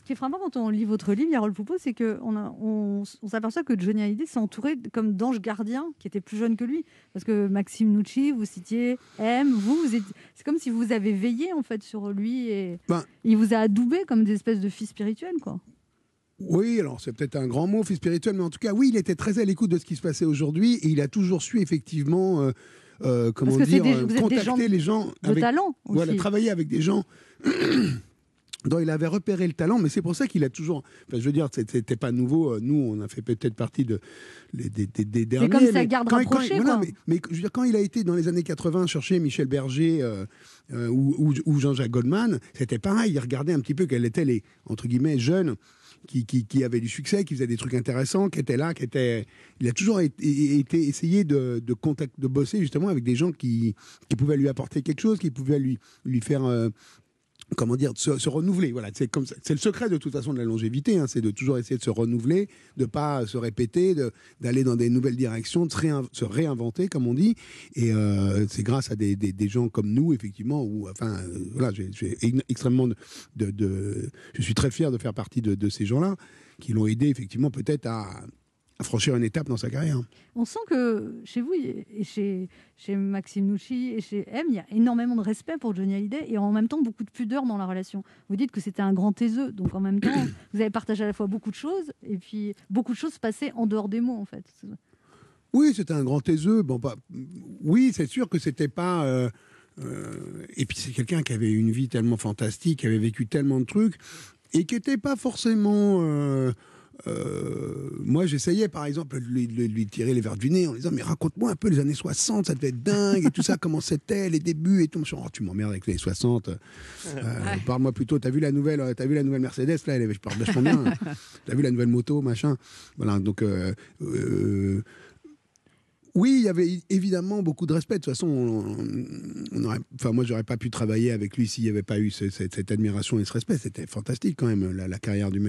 qui est frappant quand on lit votre livre, Yarol Poupeau, c'est qu'on s'aperçoit que Johnny Hallyday s'est entouré comme d'anges gardiens qui étaient plus jeunes que lui. Parce que Maxime Nucci, vous citiez M, c'est comme si vous avez veillé en fait sur lui et il vous a adoubé comme des espèces de fils spirituels, quoi. Oui, alors c'est peut-être un grand mot, fils spirituel, mais en tout cas, oui, il était très à l'écoute de ce qui se passait aujourd'hui et il a toujours su effectivement, comment dire, contacter les gens de talent aussi. Voilà, travailler avec des gens dont il avait repéré le talent, mais c'est pour ça qu'il a toujours. Enfin, je veux dire, c'était pas nouveau. Nous, on a fait peut-être partie des derniers. C'est comme sa garde rapprochée, quoi. Mais je veux dire, quand il a été dans les années 80 chercher Michel Berger ou Jean-Jacques Goldman, c'était pareil. Il regardait un petit peu quels étaient les, entre guillemets, jeunes qui avaient du succès, qui faisaient des trucs intéressants, qui étaient là, Il a toujours essayé de bosser justement avec des gens qui pouvaient lui apporter quelque chose, qui pouvaient lui faire. Comment dire, se renouveler. Voilà, c'est le secret de toute façon de la longévité, hein, c'est de toujours essayer de se renouveler, de pas se répéter, d'aller dans des nouvelles directions, de se réinventer, comme on dit. Et c'est grâce à des gens comme nous, effectivement, où, enfin, voilà, j'ai extrêmement je suis très fier de faire partie de ces gens-là qui l'ont aidé, effectivement, peut-être à franchir une étape dans sa carrière. On sent que chez vous, et chez Maxime Nucci et chez M, il y a énormément de respect pour Johnny Hallyday et en même temps beaucoup de pudeur dans la relation. Vous dites que c'était un grand taiseux, donc en même temps, vous avez partagé à la fois beaucoup de choses et puis beaucoup de choses se passaient en dehors des mots, en fait. Oui, c'était un grand taiseux. Bon, oui, c'est sûr que c'était pas... et puis c'est quelqu'un qui avait une vie tellement fantastique, qui avait vécu tellement de trucs et qui n'était pas forcément... moi, j'essayais, par exemple, de lui tirer les verres du nez en lui disant « Mais raconte-moi un peu les années 60, ça devait être dingue, et tout ça, comment c'était, les débuts, et tout. » Oh, tu m'emmerdes avec les années 60. Parle-moi plutôt, t'as vu la nouvelle Mercedes, là, elle parle vachement bien. T'as vu la nouvelle moto, machin. Voilà, donc... oui, il y avait évidemment beaucoup de respect. De toute façon, moi, j'aurais pas pu travailler avec lui s'il n'y avait pas eu cette admiration et ce respect. C'était fantastique, quand même, la carrière du mec.